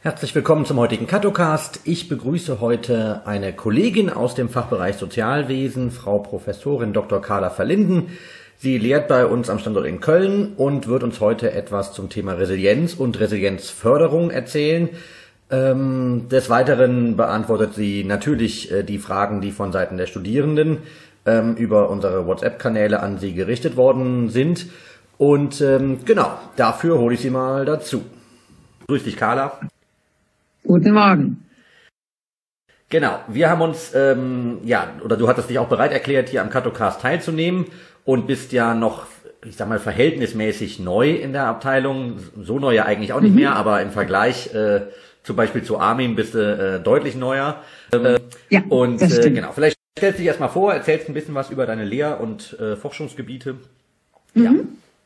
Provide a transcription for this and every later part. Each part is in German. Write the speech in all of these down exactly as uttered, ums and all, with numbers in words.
Herzlich willkommen zum heutigen Cattocast. Ich begrüße heute eine Kollegin aus dem Fachbereich Sozialwesen, Frau Professorin Doktor Carla Verlinden. Sie lehrt bei uns am Standort in Köln und wird uns heute etwas zum Thema Resilienz und Resilienzförderung erzählen. Ähm, des Weiteren beantwortet sie natürlich äh, die Fragen, die von Seiten der Studierenden ähm, über unsere WhatsApp-Kanäle an sie gerichtet worden sind. Und ähm, genau, dafür hole ich sie mal dazu. Grüß dich, Carla. Guten Morgen. Genau, wir haben uns, ähm, ja, oder du hattest dich auch bereit erklärt, hier am Cattocast teilzunehmen und bist ja noch, ich sag mal, verhältnismäßig neu in der Abteilung. So neu ja eigentlich auch nicht mhm. mehr, aber im Vergleich äh, zum Beispiel zu Armin bist du äh, deutlich neuer. Äh, ja, und das stimmt. Äh, genau, vielleicht stellst du dich erstmal vor, erzählst ein bisschen was über deine Lehr- und äh, Forschungsgebiete. Mhm. Ja.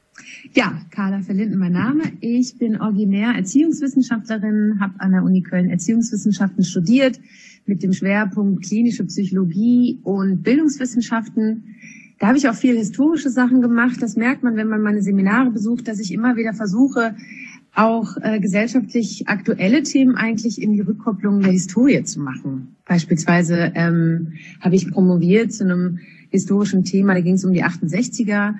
Ja, Carla Verlinden mein Name. Ich bin originär Erziehungswissenschaftlerin, habe an der Uni Köln Erziehungswissenschaften studiert mit dem Schwerpunkt klinische Psychologie und Bildungswissenschaften. Da habe ich auch viel historische Sachen gemacht. Das merkt man, wenn man meine Seminare besucht, dass ich immer wieder versuche, auch äh, gesellschaftlich aktuelle Themen eigentlich in die Rückkopplung der Historie zu machen. Beispielsweise ähm, habe ich promoviert zu einem historischen Thema, da ging es um die achtundsechziger.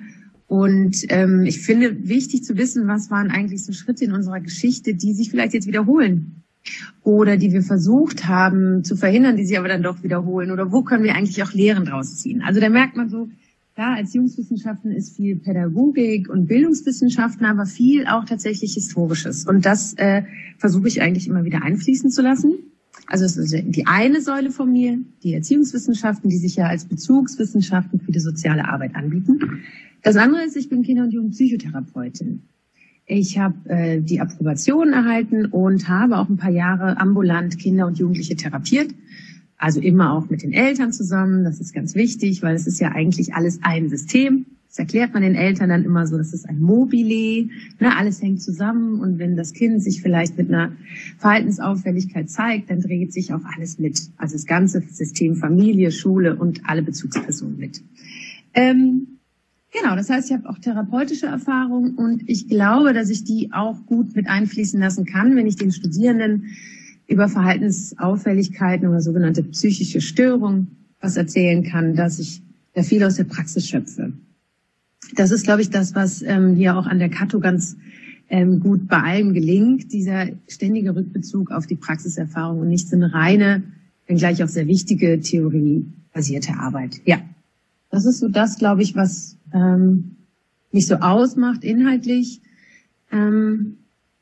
Und ähm, ich finde wichtig zu wissen, was waren eigentlich so Schritte in unserer Geschichte, die sich vielleicht jetzt wiederholen oder die wir versucht haben zu verhindern, die sich aber dann doch wiederholen, oder wo können wir eigentlich auch Lehren draus ziehen. Also da merkt man so, klar, Erziehungswissenschaften ist viel Pädagogik und Bildungswissenschaften, aber viel auch tatsächlich Historisches. Und das äh, versuche ich eigentlich immer wieder einfließen zu lassen. Also es ist die eine Säule von mir, die Erziehungswissenschaften, die sich ja als Bezugswissenschaften für die soziale Arbeit anbieten. Das andere ist, ich bin Kinder- und Jugendpsychotherapeutin. Ich habe äh, die Approbation erhalten und habe auch ein paar Jahre ambulant Kinder und Jugendliche therapiert. Also immer auch mit den Eltern zusammen. Das ist ganz wichtig, weil es ist ja eigentlich alles ein System. Das erklärt man den Eltern dann immer so, das ist ein Mobile. Ne, alles hängt zusammen, und wenn das Kind sich vielleicht mit einer Verhaltensauffälligkeit zeigt, dann dreht sich auch alles mit. Also das ganze System Familie, Schule und alle Bezugspersonen mit. Ähm, Genau, das heißt, ich habe auch therapeutische Erfahrung, und ich glaube, dass ich die auch gut mit einfließen lassen kann, wenn ich den Studierenden über Verhaltensauffälligkeiten oder sogenannte psychische Störungen was erzählen kann, dass ich da viel aus der Praxis schöpfe. Das ist, glaube ich, das, was ähm, hier auch an der Catto ganz ähm, gut bei allem gelingt, dieser ständige Rückbezug auf die Praxiserfahrung und nicht so eine reine, wenngleich auch sehr wichtige theoriebasierte Arbeit. Ja. Das ist so das, glaube ich, was ähm, mich so ausmacht inhaltlich. Ähm,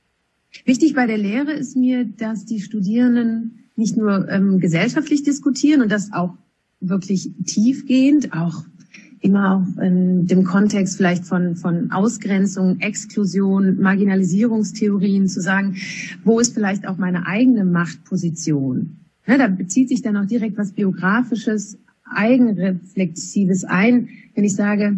wichtig bei der Lehre ist mir, dass die Studierenden nicht nur ähm, gesellschaftlich diskutieren und das auch wirklich tiefgehend, auch immer auch in dem Kontext vielleicht von von Ausgrenzung, Exklusion, Marginalisierungstheorien, zu sagen, wo ist vielleicht auch meine eigene Machtposition. Ne, da bezieht sich dann auch direkt was Biografisches, Eigenreflexives ein, wenn ich sage,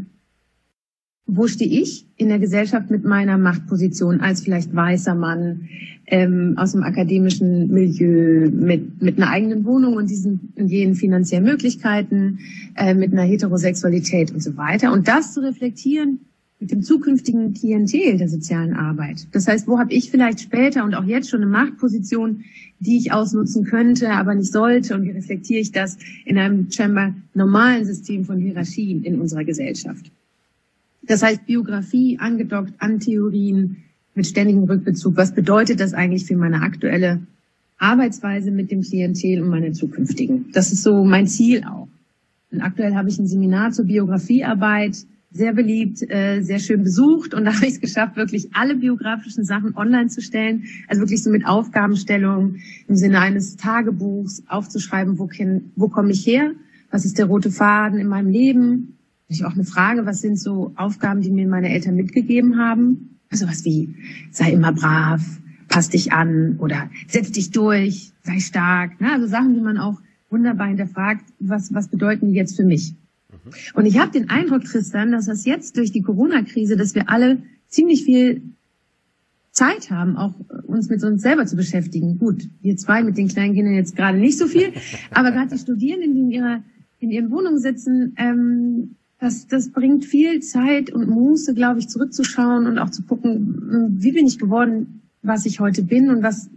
wo stehe ich in der Gesellschaft mit meiner Machtposition als vielleicht weißer Mann ähm, aus dem akademischen Milieu, mit mit einer eigenen Wohnung und diesen und jenen finanziellen Möglichkeiten, äh, mit einer Heterosexualität und so weiter. Und das zu reflektieren mit dem zukünftigen Klientel der sozialen Arbeit. Das heißt, wo habe ich vielleicht später und auch jetzt schon eine Machtposition, die ich ausnutzen könnte, aber nicht sollte, und wie reflektiere ich das in einem scheinbar normalen System von Hierarchien in unserer Gesellschaft. Das heißt, Biografie angedockt an Theorien mit ständigem Rückbezug. Was bedeutet das eigentlich für meine aktuelle Arbeitsweise mit dem Klientel und meine zukünftigen? Das ist so mein Ziel auch. Und aktuell habe ich ein Seminar zur Biografiearbeit, sehr beliebt, sehr schön besucht, und da habe ich es geschafft, wirklich alle biografischen Sachen online zu stellen, also wirklich so mit Aufgabenstellung im Sinne eines Tagebuchs aufzuschreiben, wo, kenn, wo komme ich her, was ist der rote Faden in meinem Leben. Ich auch eine Frage, was sind so Aufgaben, die mir meine Eltern mitgegeben haben, also was wie, sei immer brav, pass dich an oder setz dich durch, sei stark, ne? Also Sachen, die man auch wunderbar hinterfragt, was, was bedeuten die jetzt für mich? Und ich habe den Eindruck, Tristan, dass das jetzt durch die Corona-Krise, dass wir alle ziemlich viel Zeit haben, auch uns mit uns selber zu beschäftigen. Gut, wir zwei mit den kleinen Kindern jetzt gerade nicht so viel, aber gerade die Studierenden, die in ihrer in ihren Wohnungen sitzen, ähm, das, das bringt viel Zeit und Muße, glaube ich, zurückzuschauen und auch zu gucken, wie bin ich geworden, was ich heute bin und was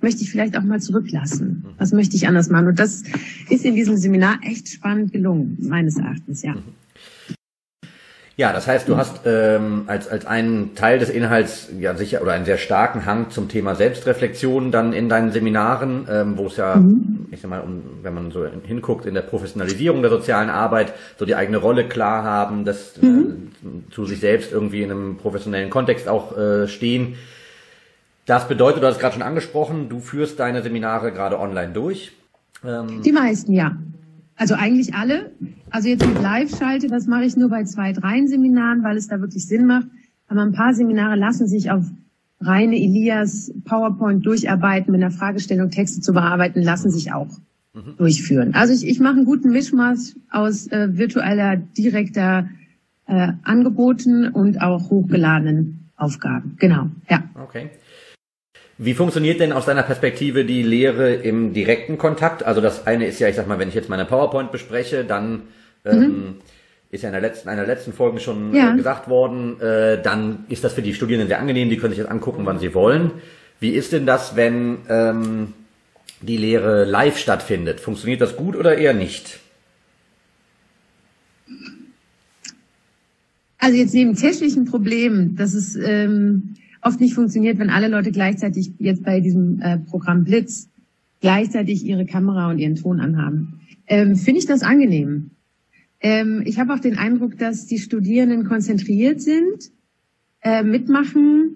möchte ich vielleicht auch mal zurücklassen? Was möchte ich anders machen? Und das ist in diesem Seminar echt spannend gelungen, meines Erachtens, ja. Ja, das heißt, du hast ähm, als als einen Teil des Inhalts ja sicher oder einen sehr starken Hang zum Thema Selbstreflexion dann in deinen Seminaren, ähm, wo es ja, mhm. ich sag mal, um, wenn man so hinguckt, in der Professionalisierung der sozialen Arbeit, so die eigene Rolle klar haben, das mhm. äh, zu sich selbst irgendwie in einem professionellen Kontext auch äh, stehen. Das bedeutet, du hast es gerade schon angesprochen, du führst deine Seminare gerade online durch. Ähm, die meisten, ja. Also eigentlich alle. Also jetzt mit Live-Schalte, das mache ich nur bei zwei, dreien Seminaren, weil es da wirklich Sinn macht. Aber ein paar Seminare lassen sich auf reine Elias PowerPoint durcharbeiten, mit einer Fragestellung Texte zu bearbeiten, lassen sich auch mhm. durchführen. Also ich, ich mache einen guten Mischmasch aus äh, virtueller, direkter äh, Angeboten und auch hochgeladenen Aufgaben. Genau, ja. Okay. Wie funktioniert denn aus deiner Perspektive die Lehre im direkten Kontakt? Also das eine ist ja, ich sag mal, wenn ich jetzt meine PowerPoint bespreche, dann ähm, mhm. ist ja in der letzten, einer der letzten Folgen schon ja. äh, gesagt worden, äh, dann ist das für die Studierenden sehr angenehm, die können sich das angucken, wann sie wollen. Wie ist denn das, wenn ähm, die Lehre live stattfindet? Funktioniert das gut oder eher nicht? Also jetzt neben technischen Problemen, das ist ähm, oft nicht funktioniert, wenn alle Leute gleichzeitig jetzt bei diesem äh, Programm Blitz gleichzeitig ihre Kamera und ihren Ton anhaben. Ähm, finde ich das angenehm. Ähm, ich habe auch den Eindruck, dass die Studierenden konzentriert sind, äh, mitmachen.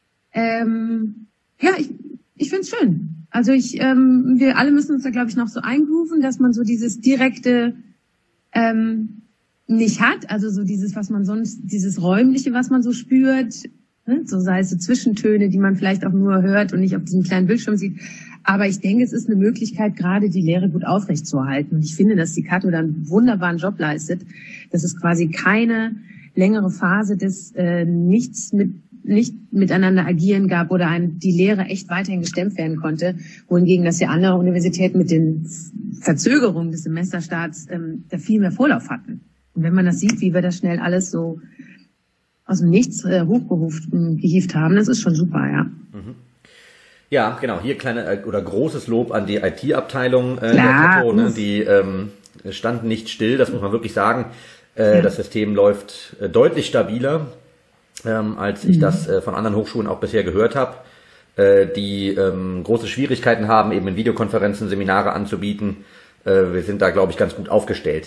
Ähm, ja, ich, ich finde es schön. Also ich, ähm, wir alle müssen uns da, glaube ich, noch so eingrooven, dass man so dieses direkte ähm, nicht hat. Also so dieses, was man sonst, dieses räumliche, was man so spürt. So sei es so Zwischentöne, die man vielleicht auch nur hört und nicht auf diesem kleinen Bildschirm sieht. Aber ich denke, es ist eine Möglichkeit, gerade die Lehre gut aufrechtzuerhalten. Und ich finde, dass die Kato da einen wunderbaren Job leistet. Das ist quasi keine längere Phase des äh, Nichts mit nicht miteinander agieren gab oder ein, die Lehre echt weiterhin gestemmt werden konnte, wohingegen das ja andere Universitäten mit den Verzögerungen des Semesterstarts ähm, da viel mehr Vorlauf hatten. Und wenn man das sieht, wie wir das schnell alles so aus dem Nichts äh, hochgehieft gehievt haben, das ist schon super, ja. Mhm. Ja, genau, hier kleine äh, oder großes Lob an die I T-Abteilung äh, der Kato, ne? Die ähm, standen nicht still, das muss man wirklich sagen. Äh, ja. Das System läuft äh, deutlich stabiler, ähm, als ich mhm. das äh, von anderen Hochschulen auch bisher gehört habe, äh, die ähm, große Schwierigkeiten haben, eben in Videokonferenzen Seminare anzubieten. Äh, wir sind da, glaube ich, ganz gut aufgestellt.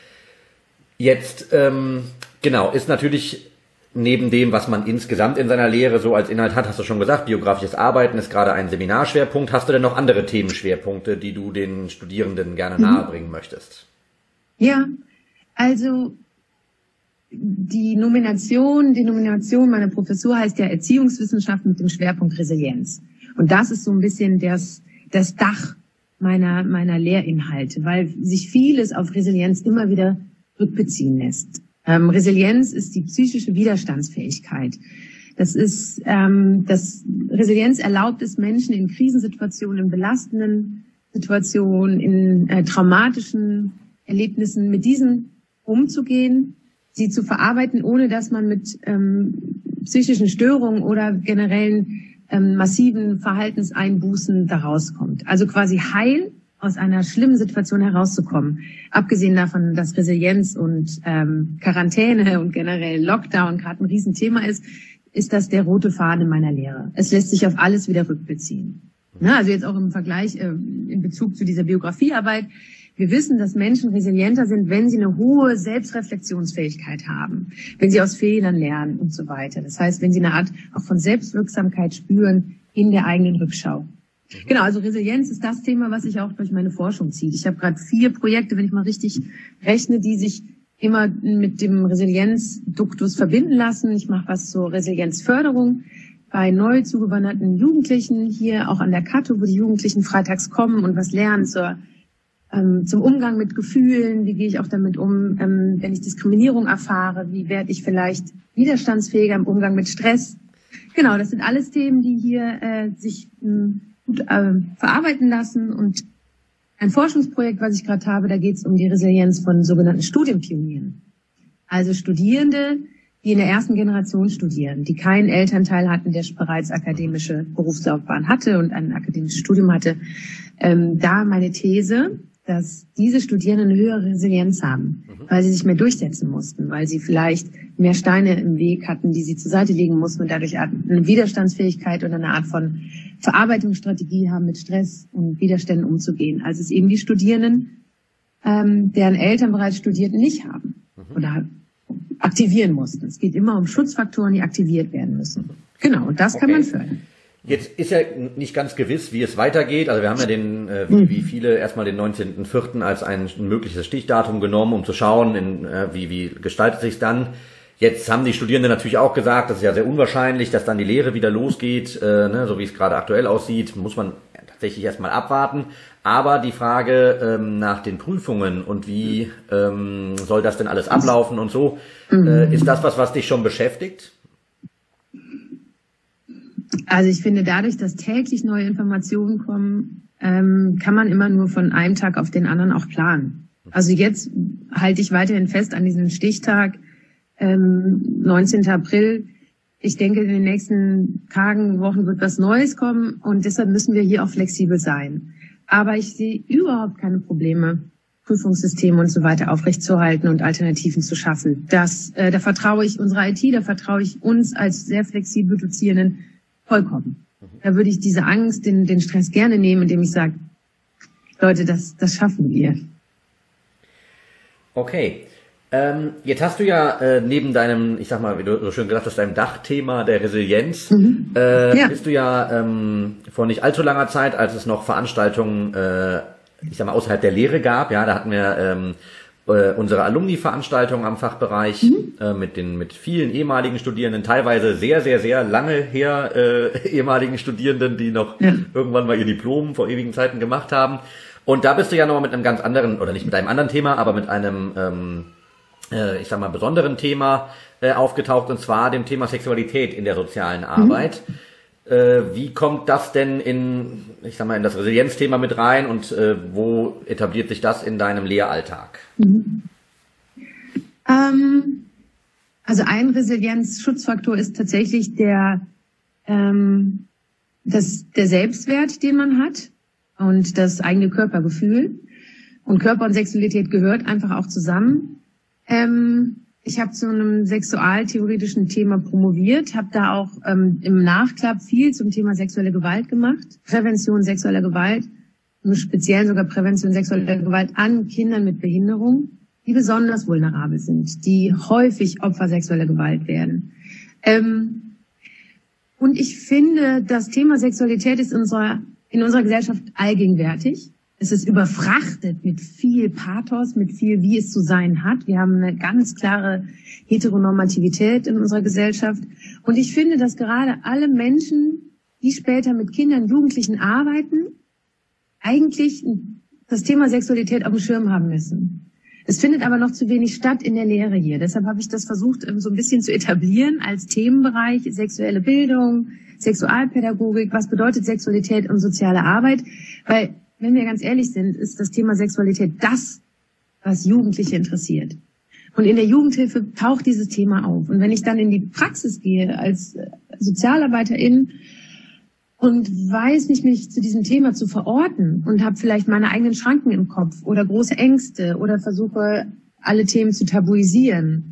Jetzt, ähm, genau, ist natürlich neben dem, was man insgesamt in seiner Lehre so als Inhalt hat, hast du schon gesagt, biografisches Arbeiten ist gerade ein Seminarschwerpunkt. Hast du denn noch andere Themenschwerpunkte, die du den Studierenden gerne mhm. nahebringen möchtest? Ja, also die Nomination, die Nomination meiner Professur heißt ja Erziehungswissenschaft mit dem Schwerpunkt Resilienz. Und das ist so ein bisschen das, das Dach meiner, meiner Lehrinhalte, weil sich vieles auf Resilienz immer wieder rückbeziehen lässt. Ähm, Resilienz ist die psychische Widerstandsfähigkeit. Das ist, ähm, das Resilienz erlaubt es Menschen in Krisensituationen, in belastenden Situationen, in äh, traumatischen Erlebnissen mit diesen umzugehen, sie zu verarbeiten, ohne dass man mit ähm, psychischen Störungen oder generellen ähm, massiven Verhaltenseinbußen da rauskommt. Also quasi heil aus einer schlimmen Situation herauszukommen. Abgesehen davon, dass Resilienz und ähm, Quarantäne und generell Lockdown gerade ein Riesenthema ist, ist das der rote Faden in meiner Lehre. Es lässt sich auf alles wieder rückbeziehen. Na, also jetzt auch im Vergleich, äh, in Bezug zu dieser Biografiearbeit. Wir wissen, dass Menschen resilienter sind, wenn sie eine hohe Selbstreflexionsfähigkeit haben, wenn sie aus Fehlern lernen und so weiter. Das heißt, wenn sie eine Art auch von Selbstwirksamkeit spüren in der eigenen Rückschau. Genau, also Resilienz ist das Thema, was sich auch durch meine Forschung zieht. Ich habe gerade vier Projekte, wenn ich mal richtig rechne, die sich immer mit dem Resilienzduktus verbinden lassen. Ich mache was zur Resilienzförderung bei neu zugewanderten Jugendlichen hier auch an der Kato, wo die Jugendlichen freitags kommen und was lernen zur, ähm, zum Umgang mit Gefühlen. Wie gehe ich auch damit um, ähm, wenn ich Diskriminierung erfahre? Wie werde ich vielleicht widerstandsfähiger im Umgang mit Stress? Genau, das sind alles Themen, die hier äh, sich ähm, gut äh, verarbeiten lassen. Und ein Forschungsprojekt, was ich gerade habe, da geht es um die Resilienz von sogenannten Studienpionieren. Also Studierende, die in der ersten Generation studieren, die keinen Elternteil hatten, der bereits akademische Berufslaufbahn hatte und ein akademisches Studium hatte, ähm, da meine These, dass diese Studierenden eine höhere Resilienz haben, mhm. weil sie sich mehr durchsetzen mussten, weil sie vielleicht mehr Steine im Weg hatten, die sie zur Seite legen mussten und dadurch eine Widerstandsfähigkeit oder eine Art von Verarbeitungsstrategie haben, mit Stress und Widerständen umzugehen, als es eben die Studierenden, ähm, deren Eltern bereits studierten, nicht haben mhm. oder aktivieren mussten. Es geht immer um Schutzfaktoren, die aktiviert werden müssen. Genau, und das okay. kann man fördern. Jetzt ist ja nicht ganz gewiss, wie es weitergeht. Also wir haben ja den, äh, wie, wie viele, erstmal den neunzehnten vierten als ein mögliches Stichdatum genommen, um zu schauen, in, äh, wie, wie gestaltet sich dann. Jetzt haben die Studierenden natürlich auch gesagt, das ist ja sehr unwahrscheinlich, dass dann die Lehre wieder losgeht, äh, ne, so wie es gerade aktuell aussieht, muss man tatsächlich erstmal abwarten. Aber die Frage ähm, nach den Prüfungen und wie ähm, soll das denn alles ablaufen und so, äh, ist das was, was dich schon beschäftigt? Also ich finde, dadurch, dass täglich neue Informationen kommen, ähm, kann man immer nur von einem Tag auf den anderen auch planen. Also jetzt halte ich weiterhin fest an diesem Stichtag, ähm, neunzehnten April. Ich denke, in den nächsten Tagen, Wochen wird was Neues kommen und deshalb müssen wir hier auch flexibel sein. Aber ich sehe überhaupt keine Probleme, Prüfungssysteme und so weiter aufrechtzuerhalten und Alternativen zu schaffen. Das, äh, da vertraue ich unserer I T, da vertraue ich uns als sehr flexibel Dozierenden vollkommen. Da würde ich diese Angst, den, den Stress gerne nehmen, indem ich sage, Leute, das, das schaffen wir. Okay. Ähm, jetzt hast du ja äh, neben deinem, ich sag mal, wie du so schön gesagt hast, deinem Dachthema der Resilienz, mhm. äh, ja. bist du ja ähm, vor nicht allzu langer Zeit, als es noch Veranstaltungen, äh, ich sag mal, außerhalb der Lehre gab, ja, da hatten wir ähm, äh, unsere Alumni-Veranstaltung am Fachbereich mhm. äh, mit den mit vielen ehemaligen Studierenden, teilweise sehr, sehr, sehr lange her äh, ehemaligen Studierenden, die noch ja. irgendwann mal ihr Diplom vor ewigen Zeiten gemacht haben. Und da bist du ja nochmal mit einem ganz anderen, oder nicht mit einem anderen Thema, aber mit einem ähm, ich sag mal, besonderen Thema äh, aufgetaucht, und zwar dem Thema Sexualität in der sozialen Arbeit. Mhm. Äh, wie kommt das denn in, ich sag mal, in das Resilienzthema mit rein und äh, wo etabliert sich das in deinem Lehralltag? Mhm. Ähm, also ein Resilienzschutzfaktor ist tatsächlich der, ähm, das, der Selbstwert, den man hat und das eigene Körpergefühl. Und Körper und Sexualität gehört einfach auch zusammen. Ähm, ich habe zu einem sexualtheoretischen Thema promoviert, habe da auch ähm, im Nachklapp viel zum Thema sexuelle Gewalt gemacht, Prävention sexueller Gewalt, im Speziellen sogar Prävention sexueller Gewalt an Kindern mit Behinderung, die besonders vulnerabel sind, die häufig Opfer sexueller Gewalt werden. Ähm, und ich finde, das Thema Sexualität ist in unserer, in unserer Gesellschaft allgegenwärtig. Es ist überfrachtet mit viel Pathos, mit viel, wie es zu sein hat. Wir haben eine ganz klare Heteronormativität in unserer Gesellschaft. Und ich finde, dass gerade alle Menschen, die später mit Kindern, Jugendlichen arbeiten, eigentlich das Thema Sexualität auf dem Schirm haben müssen. Es findet aber noch zu wenig statt in der Lehre hier. Deshalb habe ich das versucht, so ein bisschen zu etablieren als Themenbereich, sexuelle Bildung, Sexualpädagogik. Was bedeutet Sexualität und soziale Arbeit? Weil, wenn wir ganz ehrlich sind, ist das Thema Sexualität das, was Jugendliche interessiert. Und in der Jugendhilfe taucht dieses Thema auf. Und wenn ich dann in die Praxis gehe als Sozialarbeiterin und weiß nicht, mich zu diesem Thema zu verorten und habe vielleicht meine eigenen Schranken im Kopf oder große Ängste oder versuche, alle Themen zu tabuisieren,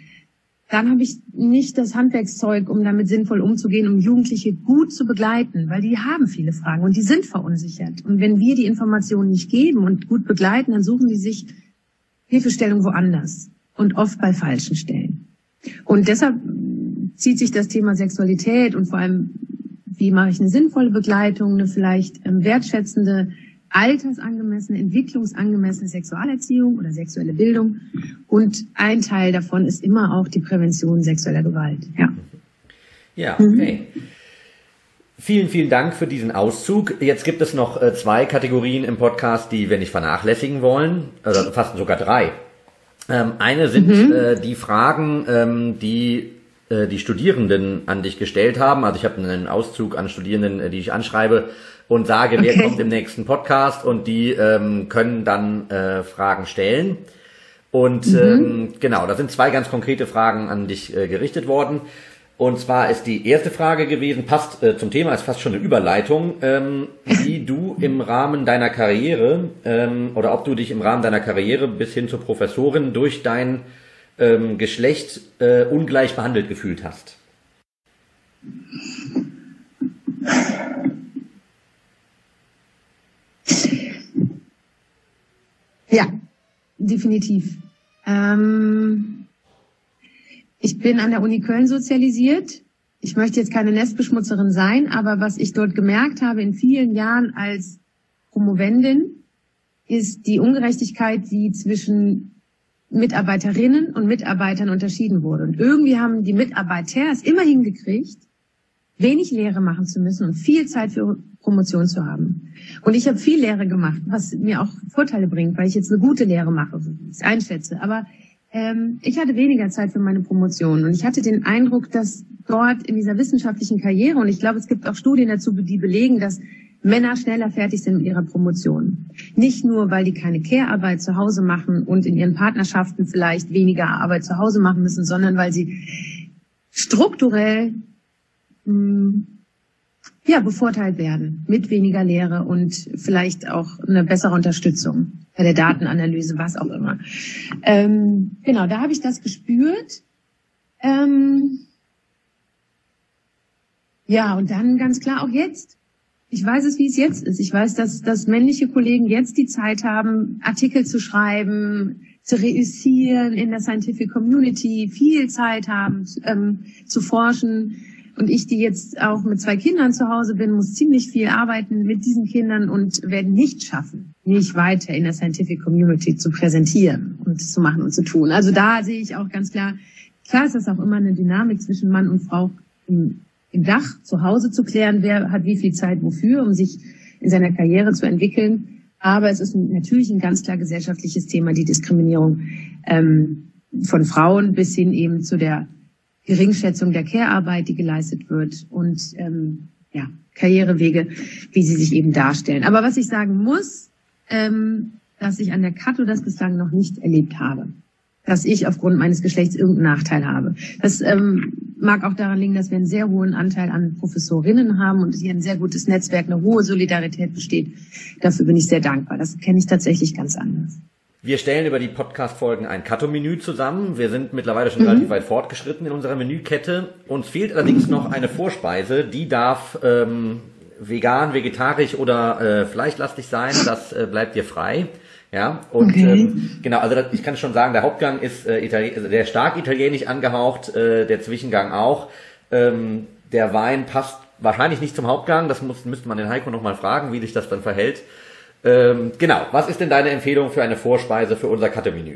dann habe ich nicht das Handwerkszeug, um damit sinnvoll umzugehen, um Jugendliche gut zu begleiten, weil die haben viele Fragen und die sind verunsichert. Und wenn wir die Informationen nicht geben und gut begleiten, dann suchen die sich Hilfestellung woanders und oft bei falschen Stellen. Und deshalb zieht sich das Thema Sexualität und vor allem, wie mache ich eine sinnvolle Begleitung, eine vielleicht wertschätzende, altersangemessene, entwicklungsangemessene Sexualerziehung oder sexuelle Bildung. Und ein Teil davon ist immer auch die Prävention sexueller Gewalt. Ja, ja, okay. Mhm. Vielen, vielen Dank für diesen Auszug. Jetzt gibt es noch äh, zwei Kategorien im Podcast, die wir nicht vernachlässigen wollen, oder fast sogar drei. Ähm, eine sind mhm. äh, die Fragen, ähm, die äh, die Studierenden an dich gestellt haben. Also ich habe einen Auszug an Studierenden, äh, die ich anschreibe und sage, wer okay. kommt im nächsten Podcast, und die ähm, können dann äh, Fragen stellen. Und mhm. ähm, genau, da sind zwei ganz konkrete Fragen an dich äh, gerichtet worden. Und zwar ist die erste Frage gewesen, passt äh, zum Thema, ist fast schon eine Überleitung, ähm, wie du im Rahmen deiner Karriere ähm, oder ob du dich im Rahmen deiner Karriere bis hin zur Professorin durch dein ähm, Geschlecht äh, ungleich behandelt gefühlt hast. Ja, definitiv. Ähm, ich bin an der Uni Köln sozialisiert. Ich möchte jetzt keine Nestbeschmutzerin sein, aber was ich dort gemerkt habe in vielen Jahren als Promovendin, ist die Ungerechtigkeit, die zwischen Mitarbeiterinnen und Mitarbeitern unterschieden wurde. Und irgendwie haben die Mitarbeiter es immer hingekriegt, wenig Lehre machen zu müssen und viel Zeit für Promotion zu haben. Und ich habe viel Lehre gemacht, was mir auch Vorteile bringt, weil ich jetzt eine gute Lehre mache, so wie ich es einschätze. Aber ähm, ich hatte weniger Zeit für meine Promotion und ich hatte den Eindruck, dass dort in dieser wissenschaftlichen Karriere, und ich glaube, es gibt auch Studien dazu, die belegen, dass Männer schneller fertig sind mit ihrer Promotion. Nicht nur, weil die keine Care-Arbeit zu Hause machen und in ihren Partnerschaften vielleicht weniger Arbeit zu Hause machen müssen, sondern weil sie strukturell ja, bevorteilt werden mit weniger Lehre und vielleicht auch eine bessere Unterstützung bei der Datenanalyse, was auch immer. Ähm, genau, da habe ich das gespürt. Ähm, ja, und dann ganz klar auch jetzt. Ich weiß es, wie es jetzt ist. Ich weiß, dass, dass männliche Kollegen jetzt die Zeit haben, Artikel zu schreiben, zu reüssieren in der Scientific Community, viel Zeit haben, ähm, zu forschen. Und ich, die jetzt auch mit zwei Kindern zu Hause bin, muss ziemlich viel arbeiten mit diesen Kindern und werde nicht schaffen, mich weiter in der Scientific Community zu präsentieren und zu machen und zu tun. Also da sehe ich auch ganz klar, klar ist das auch immer eine Dynamik zwischen Mann und Frau im, im Dach zu Hause zu klären, wer hat wie viel Zeit wofür, um sich in seiner Karriere zu entwickeln. Aber es ist natürlich ein ganz klar gesellschaftliches Thema, die Diskriminierung ähm, von Frauen bis hin eben zu der Geringschätzung der Care-Arbeit, die geleistet wird und ähm, ja, Karrierewege, wie sie sich eben darstellen. Aber was ich sagen muss, ähm, dass ich an der Kato das bislang noch nicht erlebt habe, dass ich aufgrund meines Geschlechts irgendeinen Nachteil habe. Das ähm, mag auch daran liegen, dass wir einen sehr hohen Anteil an Professorinnen haben und hier ein sehr gutes Netzwerk, eine hohe Solidarität besteht. Dafür bin ich sehr dankbar. Das kenne ich tatsächlich ganz anders. Wir stellen über die Podcast-Folgen ein Kato-Menü zusammen. Wir sind mittlerweile schon mhm. relativ weit fortgeschritten in unserer Menükette. Uns fehlt allerdings noch eine Vorspeise. Die darf ähm, vegan, vegetarisch oder äh, fleischlastig sein. Das äh, bleibt dir frei. Ja, und okay. ähm, genau, also das, ich kann schon sagen, der Hauptgang ist äh, Itali- also sehr stark italienisch angehaucht, äh, der Zwischengang auch. Ähm, der Wein passt wahrscheinlich nicht zum Hauptgang. Das muss, müsste man den Heiko nochmal fragen, wie sich das dann verhält. Ähm, genau, was ist denn deine Empfehlung für eine Vorspeise für unser Katte-Menü?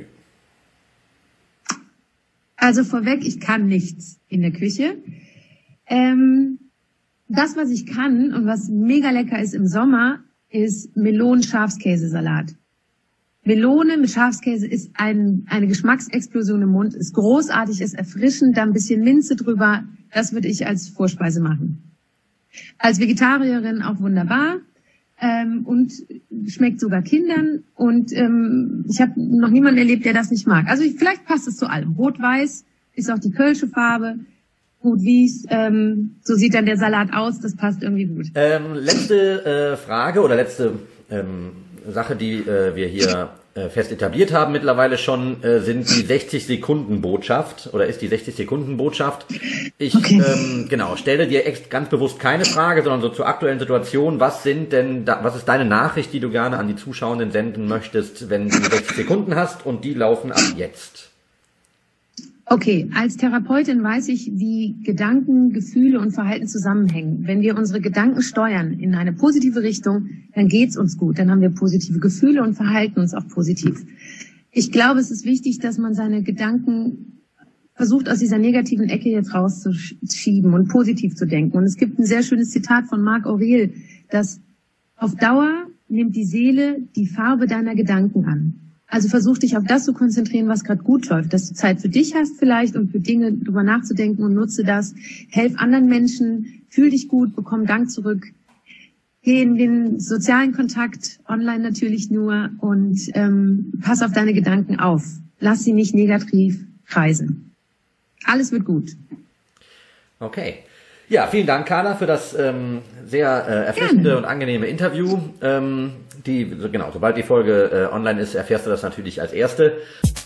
Also vorweg, ich kann nichts in der Küche. Ähm, das, was ich kann und was mega lecker ist im Sommer, ist Melonen-Schafskäsesalat. Melone mit Schafskäse ist ein, eine Geschmacksexplosion im Mund, ist großartig, ist erfrischend, da ein bisschen Minze drüber. Das würde ich als Vorspeise machen. Als Vegetarierin auch wunderbar. Ähm, und schmeckt sogar Kindern und ähm, ich habe noch niemanden erlebt, der das nicht mag. Also ich, vielleicht passt es zu allem. Rot-Weiß ist auch die kölsche Farbe, gut wies, ähm, so sieht dann der Salat aus, das passt irgendwie gut. Ähm, letzte äh, Frage oder letzte ähm, Sache, die äh, wir hier äh, fest etabliert haben mittlerweile schon, äh, sind die sechzig Sekunden Botschaft oder ist die sechzig Sekunden Botschaft. Ich okay. ähm, genau stelle dir ex- ganz bewusst keine Frage, sondern so zur aktuellen Situation. Was sind denn, da, was ist deine Nachricht, die du gerne an die Zuschauenden senden möchtest, wenn du sechzig Sekunden hast und die laufen ab jetzt? Okay, als Therapeutin weiß ich, wie Gedanken, Gefühle und Verhalten zusammenhängen. Wenn wir unsere Gedanken steuern in eine positive Richtung, dann geht's uns gut. Dann haben wir positive Gefühle und verhalten uns auch positiv. Ich glaube, es ist wichtig, dass man seine Gedanken versucht, aus dieser negativen Ecke jetzt rauszuschieben und positiv zu denken. Und es gibt ein sehr schönes Zitat von Marc Aurel, dass auf Dauer nimmt die Seele die Farbe deiner Gedanken an. Also versuch dich auf das zu konzentrieren, was gerade gut läuft, dass du Zeit für dich hast vielleicht und für Dinge drüber nachzudenken und nutze das. Helf anderen Menschen, fühl dich gut, bekomm Dank zurück. Geh in den sozialen Kontakt, online natürlich nur und ähm, pass auf deine Gedanken auf. lass sie nicht negativ kreisen. Alles wird gut. Okay. Ja, vielen Dank, Carla, für das ähm, sehr äh, erfrischende Gerne. und angenehme Interview. Ähm, die, genau, sobald die Folge äh, online ist, erfährst du das natürlich als Erste.